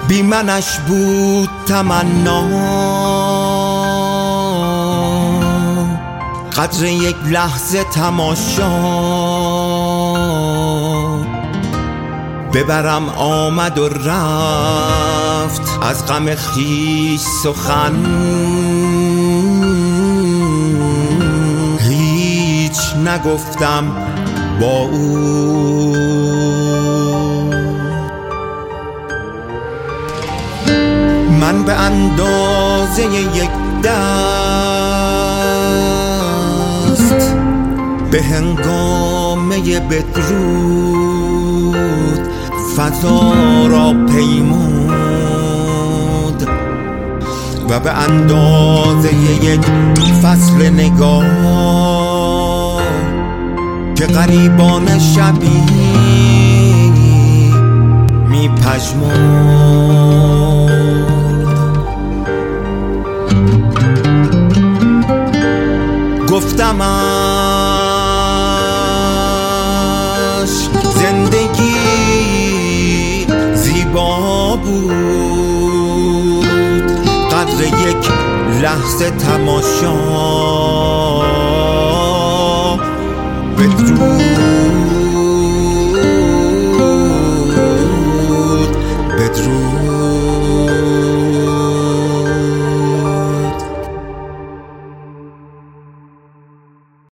بی منش بود تمنا، قدر یک لحظه تماشا. ببرم آمد و رفت از غم خویش سخن، هیچ نگفتم با او. من به اندازه یک دست به هنگامه بدرود فضا را پیمود و به اندازه یک فصل نگاه که غریبان شبی می پژمرد. گفتمش زندگی زیبا بود، قدر یک لحظه تماشا. بدرود.